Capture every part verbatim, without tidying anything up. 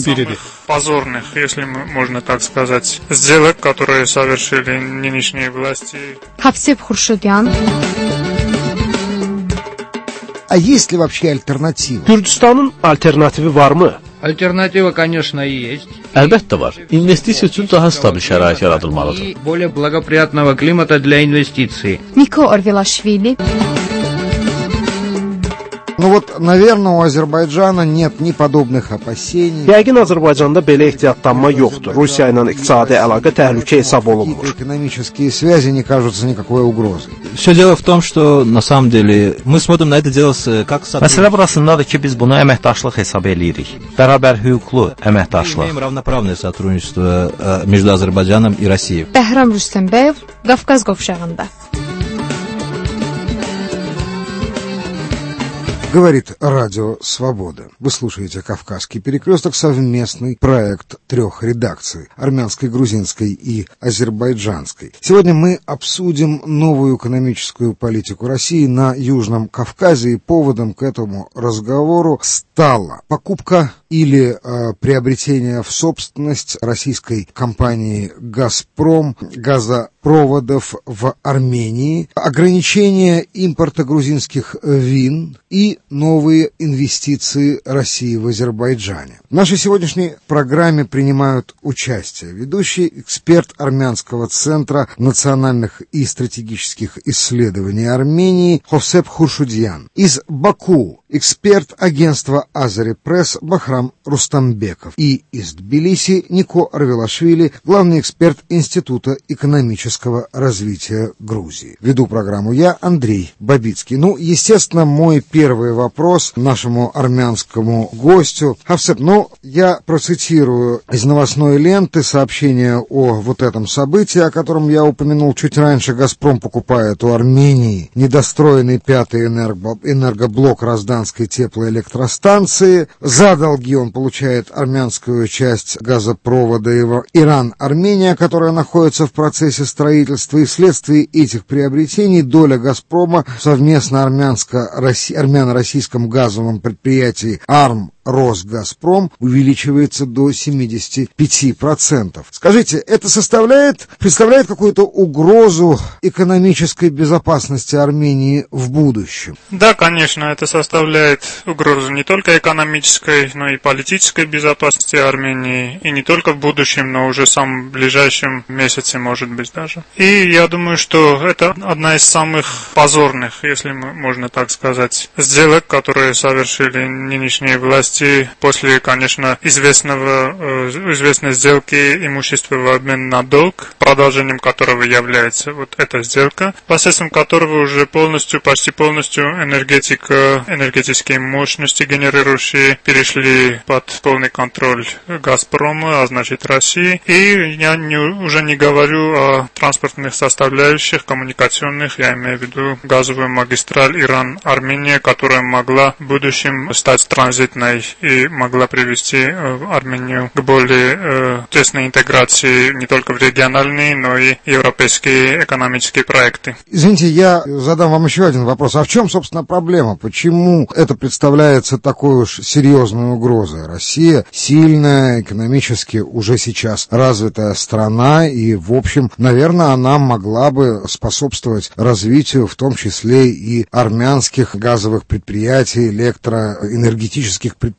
самых позорных, если можно так сказать, сделок, которые совершили нынешние власти. Хавсеп Хуршудян. А есть ли вообще альтернатива? Gürcüstanın alternativi var mı? Альтернатива, конечно, есть. Əlbəttə var. İnvestisiya üçün daha stabil şərait yaradılmalıdır. И более благоприятного климата для инвестиций. Niko Arvelashvili. Ну вот, наверное, у Азербайджана нет ни подобных опасений. Yəqin Azərbaycanda belə ehtiyatlanma yoxdur. Rusiya ilə iqtisadi əlaqə təhlükə hesab olunmur. Экономические связи не кажутся никакой угрозой. Все дело в том, что на самом деле мы смотрим на это дело как Məsələ burasındadır ki, biz bunu əməkdaşlıq hesab eləyirik. Bərabər hüquqlu əməkdaşlıq. Мы равноправное сотрудничество между Азербайджаном и Россией. Bəhram Rüstəmbəyev, Qafqaz qovşağında. Говорит Радио Свобода. Вы слушаете «Кавказский перекресток», совместный проект трех редакций – армянской, грузинской и азербайджанской. Сегодня мы обсудим новую экономическую политику России на Южном Кавказе, и поводом к этому разговору стала покупка или э, приобретение в собственность российской компании «Газпром» газопроводов в Армении, ограничение импорта грузинских вин и новые инвестиции России в Азербайджане. В нашей сегодняшней программе принимают участие ведущий эксперт Армянского центра национальных и стратегических исследований Армении Хавсеп Хуршудян. Из Баку эксперт агентства Азари Пресс Бахрам Рустамбеков. И из Тбилиси Нико Арвелашвили, главный эксперт Института экономического развития Грузии. Веду программу я, Андрей Бабицкий. Ну, естественно, мой первый вопрос нашему армянскому гостю. Хавсеп, ну, я процитирую из новостной ленты сообщение о вот этом событии, о котором я упомянул чуть раньше. «Газпром» покупает у Армении недостроенный пятый энерго, энергоблок Разданской теплоэлектростанции. За долги он получает армянскую часть газопровода Иран-Армения, которая находится в процессе строительства. И вследствие этих приобретений доля «Газпрома» совместно армяно-российском газовом предприятии «Арм» Росгазпром увеличивается до семидесяти пяти процентов. Скажите, это составляет, представляет какую-то угрозу экономической безопасности Армении в будущем? Да, конечно, это составляет угрозу не только экономической, но и политической безопасности Армении, и не только в будущем, но уже в самом ближайшем месяце, может быть, даже. И я думаю, что это одна из самых позорных, если можно так сказать, сделок, которые совершили нынешние власти после, конечно, известного, известной сделки имущества в обмен на долг, продолжением которого является вот эта сделка, посредством которого уже полностью, почти полностью энергетика, энергетические мощности генерирующие перешли под полный контроль «Газпрома», а значит России. И я не, уже не говорю о транспортных составляющих, коммуникационных, я имею в виду газовую магистраль Иран-Армения, которая могла в будущем стать транзитной и могла привести Армению к более э, тесной интеграции не только в региональные, но и европейские экономические проекты. Извините, я задам вам еще один вопрос. А в чем, собственно, проблема? Почему это представляется такой уж серьезной угрозой? Россия сильная, экономически уже сейчас развитая страна, и, в общем, наверное, она могла бы способствовать развитию, в том числе и армянских газовых предприятий, электроэнергетических предприятий.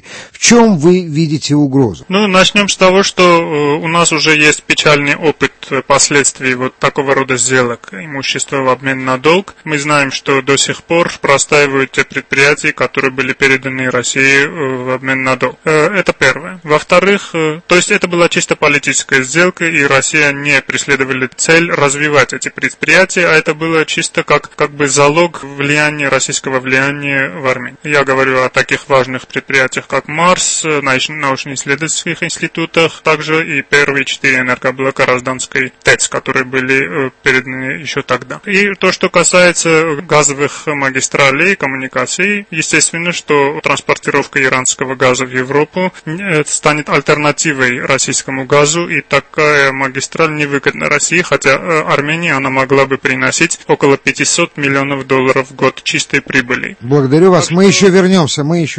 В чем вы видите угрозу? Ну, начнем с того, что у нас уже есть печальный опыт последствий вот такого рода сделок, имущества в обмен на долг. Мы знаем, что до сих пор простаивают те предприятия, которые были переданы России в обмен на долг. Это первое. Во-вторых, то есть это была чисто политическая сделка, и Россия не преследовала цель развивать эти предприятия, а это было чисто как, как бы залог влияния, российского влияния в Армении. Я говорю о таких важных предприятиях, как Марс, научно-исследовательских институтах, также и первые четыре энергоблока Разданской ТЭЦ, которые были переданы еще тогда. И то, что касается газовых магистралей, коммуникаций, естественно, что транспортировка иранского газа в Европу станет альтернативой российскому газу, и такая магистраль невыгодна России, хотя Армении она могла бы приносить около пятисот миллионов долларов в год чистой прибыли. Благодарю вас. Мы еще вернемся, мы еще вернемся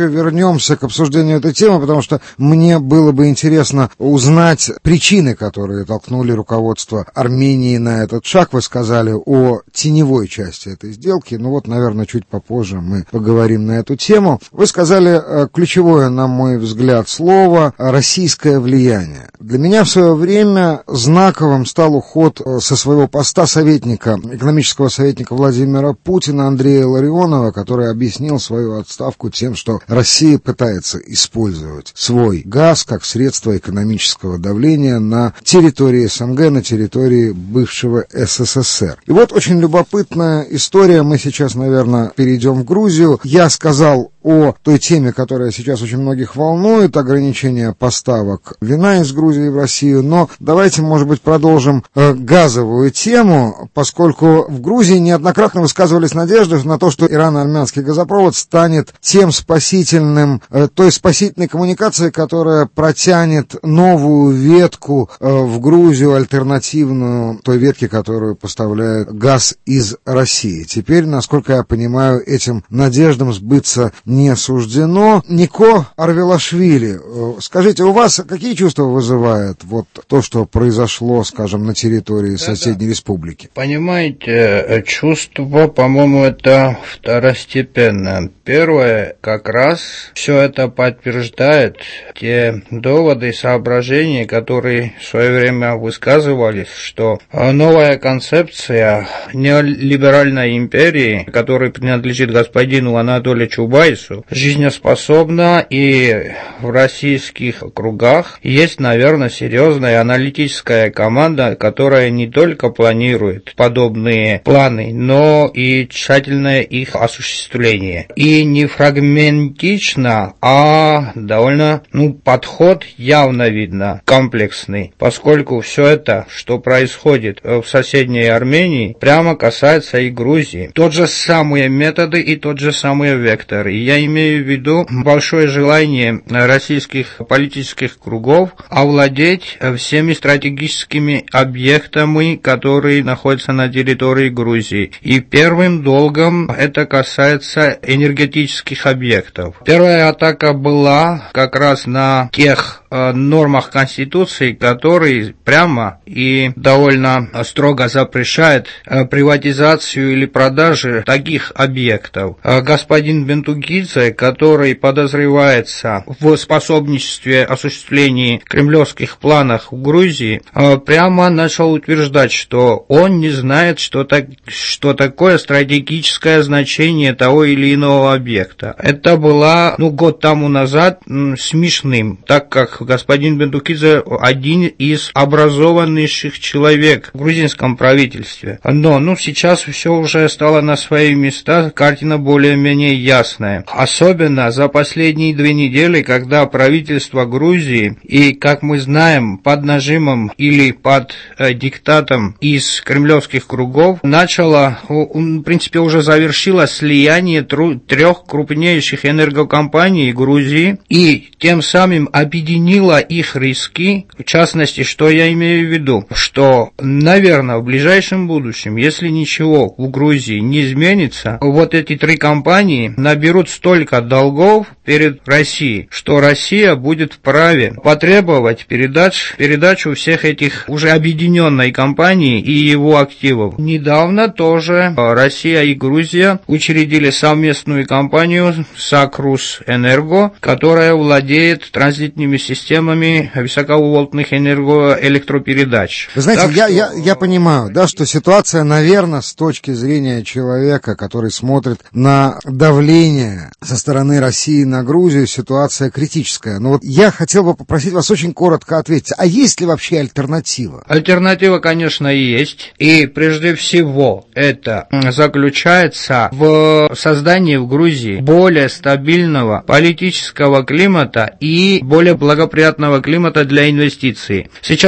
вернемся к обсуждению этой темы, потому что мне было бы интересно узнать причины, которые толкнули руководство Армении на этот шаг. Вы сказали о теневой части этой сделки, ну вот, наверное, чуть попозже мы поговорим на эту тему. Вы сказали ключевое, на мой взгляд, слово «российское влияние». Для меня в свое время знаковым стал уход со своего поста советника, экономического советника Владимира Путина Андрея Ларионова, который объяснил свою отставку тем, что Россия пытается использовать свой газ как средство экономического давления на территории СНГ, на территории бывшего СССР. И вот очень любопытная история. Мы сейчас, наверное, перейдем в Грузию. Я сказал о той теме, которая сейчас очень многих волнует, ограничение поставок вина из Грузии в Россию, но давайте, может быть, продолжим э, газовую тему, поскольку в Грузии неоднократно высказывались надежды на то, что ирано-армянский газопровод станет тем спасительным, э, той спасительной коммуникацией, которая протянет новую ветку э, в Грузию, альтернативную той ветке, которую поставляет газ из России. Теперь, насколько я понимаю, этим надеждам сбыться не суждено. Нико Арвелашвили, скажите, у вас какие чувства вызывает вот то, что произошло, скажем, на территории да, соседней да. республики? Понимаете, чувство, по-моему, это второстепенно. Первое, как раз все это подтверждает те доводы и соображения, которые в свое время высказывались, что новая концепция неолиберальной империи, которой принадлежит господину Анатолию Чубайсу, жизнеспособна, и в российских кругах есть, наверное, серьезная аналитическая команда, которая не только планирует подобные планы, но и тщательное их осуществление. И не фрагментично, а довольно, ну, подход явно видно, комплексный, поскольку все это, что происходит в соседней Армении, прямо касается и Грузии. Тот же самые методы и тот же самый вектор. Я имею в виду большое желание российских политических кругов овладеть всеми стратегическими объектами, которые находятся на территории Грузии. И первым долгом это касается энергетических объектов. Первая атака была как раз на тех э, нормах Конституции, которые прямо и довольно строго запрещают э, приватизацию или продажу таких объектов. Э, господин Бентугидзе, который подозревается в способничестве осуществлении кремлевских планов в Грузии, прямо начал утверждать, что он не знает, что, так, что такое стратегическое значение того или иного объекта. Это было, ну, год тому назад смешным, так как господин Бентугидзе один из образованнейших человек в грузинском правительстве. Но, ну, сейчас все уже стало на свои места, картина более-менее ясная. Особенно за последние две недели, когда правительство Грузии и, как мы знаем, под нажимом или под э, диктатом из кремлевских кругов начало, в принципе, уже завершило слияние тру- трех крупнейших энергокомпаний Грузии и тем самым объединило их риски. В частности, что я имею в виду? Что, наверное, в ближайшем будущем, если ничего в Грузии не изменится, вот эти три компании наберут столько долгов перед Россией, что Россия будет вправе потребовать передач, передачу всех этих уже объединенной компании и его активов. Недавно тоже Россия и Грузия учредили совместную компанию Сакрус Энерго, которая владеет транзитными системами высоковольтных энергоэлектропередач. Вы знаете, так я, что... я, я понимаю, да, что ситуация, наверное, с точки зрения человека, который смотрит на давление со стороны России на Грузию, ситуация критическая. Но вот я хотел бы попросить вас очень коротко ответить, а есть ли вообще альтернатива? Альтернатива, конечно, есть. И прежде всего это заключается в создании в Грузии более стабильного политического климата и более благоприятного климата для инвестиций. Сейчас вы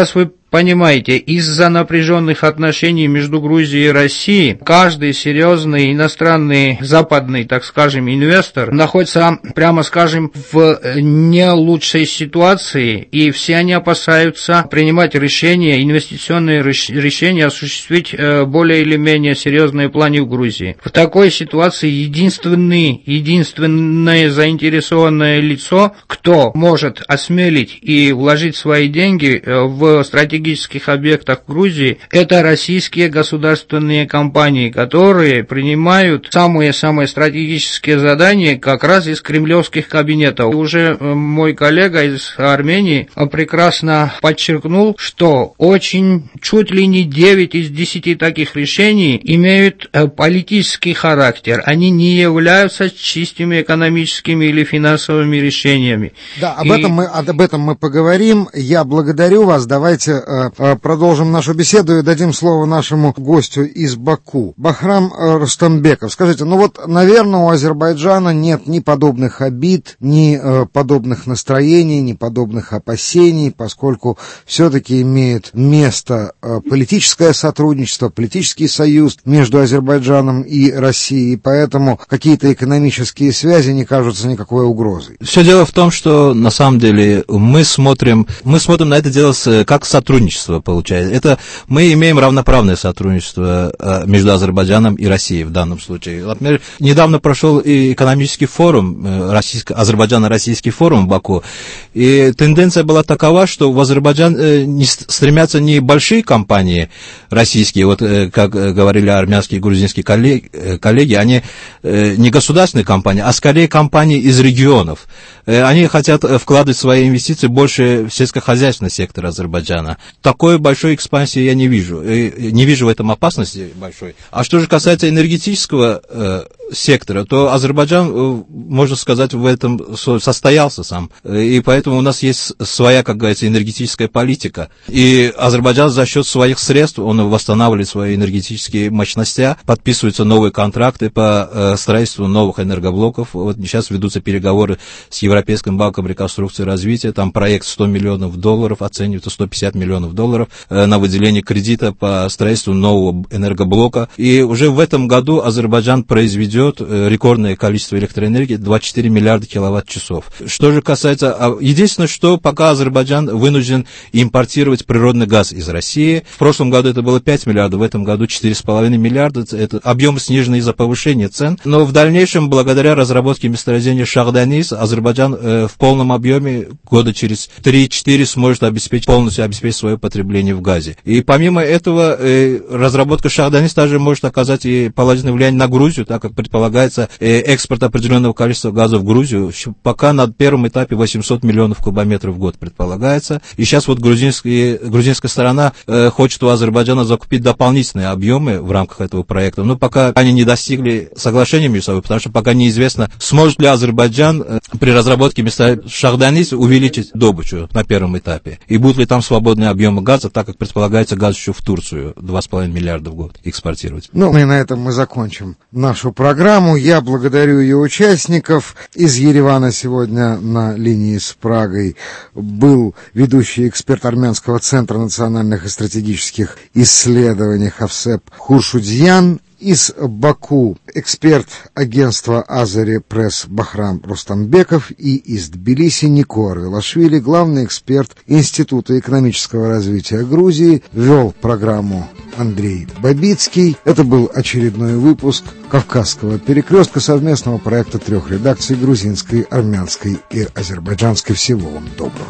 понимаете, из-за напряженных отношений между Грузией и Россией каждый серьезный иностранный западный, так скажем, инвестор находится, прямо скажем, в не лучшей ситуации, и все они опасаются принимать решения, инвестиционные решения, осуществить более или менее серьезные планы в Грузии. В такой ситуации единственный, единственное заинтересованное лицо, кто может осмелить и вложить свои деньги в стратегических объектах Грузии, это российские государственные компании, которые принимают самые-самые стратегические задания как раз из кремлевских кабинетов. И уже мой коллега из Армении прекрасно подчеркнул, что очень чуть ли не девять из десяти таких решений имеют политический характер. Они не являются чистыми экономическими или финансовыми решениями. Да, об, И... этом мы, об этом мы поговорим. Я благодарю вас. Давайте э, продолжим нашу беседу и дадим слово нашему гостю из Баку. Бахрам Рустамбеков. Скажите, ну вот, наверное, у Азербайджана нет ни подобных обид, ни э, подобных настроений, ни подобных опасений, поскольку все-таки имеет место э, политическое сотрудничество, политический союз между Азербайджаном и Россией, поэтому какие-то экономические связи не кажутся никакой угрозой. Все дело в том, что на самом деле мы смотрим, мы смотрим на это дело с, как сотрудничество получается. Это мы имеем равноправное сотрудничество между Азербайджаном и Россией в данном случае. Например, недавно прошел и экономический форум, российско, Азербайджано-российский форум в Баку, и тенденция была такова, что в Азербайджан не стремятся не большие компании российские, вот как говорили армянские и грузинские коллеги, коллеги, они не государственные компании, а скорее компании из регионов. Они хотят вкладывать свои инвестиции больше в сельскохозяйственный сектор Азербайджана. Такой большой экспансии я не вижу. Не вижу в этом опасности большой. А что же касается энергетического э, сектора, то Азербайджан, можно сказать, в этом состоялся сам. И поэтому у нас есть своя, как говорится, энергетическая политика. И Азербайджан за счет своих средств, он восстанавливает свои энергетические мощности, подписываются новые контракты по э, строительству новых энергоблоков. Вот сейчас ведутся переговоры с Европейским банком реконструкции и развития. Там проект сто миллионов долларов, оценивается сто пятьдесят миллионов долларов э, на выделение кредита по строительству нового энергоблока. И уже в этом году Азербайджан произведет рекордное количество электроэнергии, двадцать четыре миллиарда киловатт-часов. Что же касается... Единственное, что пока Азербайджан вынужден импортировать природный газ из России. В прошлом году это было пять миллиардов, в этом году четыре с половиной миллиарда. Это объем снижен из-за повышения цен. Но в дальнейшем, благодаря разработке месторождения Шахданис, Азербайджан э, в полном объеме года через три-четыре сможет обеспечить, полностью обеспечить свое потребление в газе. И помимо этого, э, разработка Шахданис также может оказать и положительное влияние на Грузию, так как предполагается э, экспорт определенного количества газа в Грузию. Пока на первом этапе восемьсот миллионов кубометров в год предполагается. И сейчас вот грузинские, грузинская сторона э, хочет у Азербайджана закупить дополнительные объемы в рамках этого проекта. Но пока они не достигли соглашения между собой, потому что пока неизвестно, сможет ли Азербайджан э, при разработке места Шахданис увеличить добычу на первом этапе. И будут ли там свободные объемы газа, так как предполагается газ еще в Турцию два с половиной миллиарда в год экспортировать. Ну, и на этом мы закончим нашу программу. Я благодарю ее участников. Из Еревана сегодня на линии с Прагой был ведущий эксперт Армянского центра национальных и стратегических исследований Хавсеп Хуршудьян. Из Баку эксперт агентства Азери Пресс Бахрам Рустамбеков и из Тбилиси Нико Арвилашвили, главный эксперт Института экономического развития Грузии, вел программу Андрей Бабицкий. Это был очередной выпуск Кавказского перекрестка, совместного проекта трех редакций: грузинской, армянской и азербайджанской. Всего вам доброго.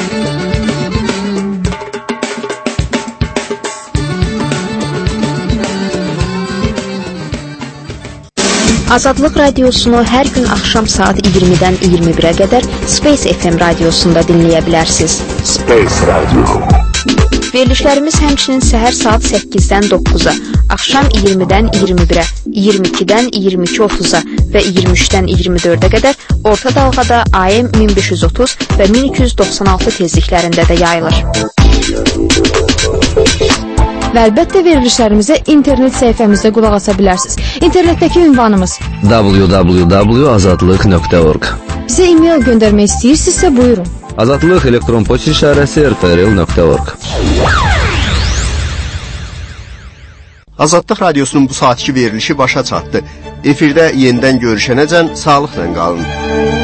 Azadlıq radiosunu hər gün axşam saat iyirmidən iyirmi birə qədər Space F M radiosunda dinləyə bilərsiniz. Space Radio. Verilişlərimiz həmçinin səhər saat səkkizdən doqquza, axşam iyirmidən iyirmi birə, iyirmi ikidən iyirmi iki otuza və iyirmi üçdən iyirmi dördə qədər orta dalğada A M min beş yüz otuz və min iki yüz doxsan altı tezliklərində də yayılır. Və əlbəttə verilişlərimizə internet səhifəmizdə qulaq asa bilərsiniz. İnternetdəki ünvanımız w w w nöqtə azadlıq nöqtə org. Bizə e-mail göndərmək istəyirsinizsə buyurun. Azadlıq elektron poçt işarəsi r t r l nöqtə org. Azadlıq Radiosunun bu saatki verilişi başa çatdı. Efirdə yenidən görüşənəcən sağlıqla qalın.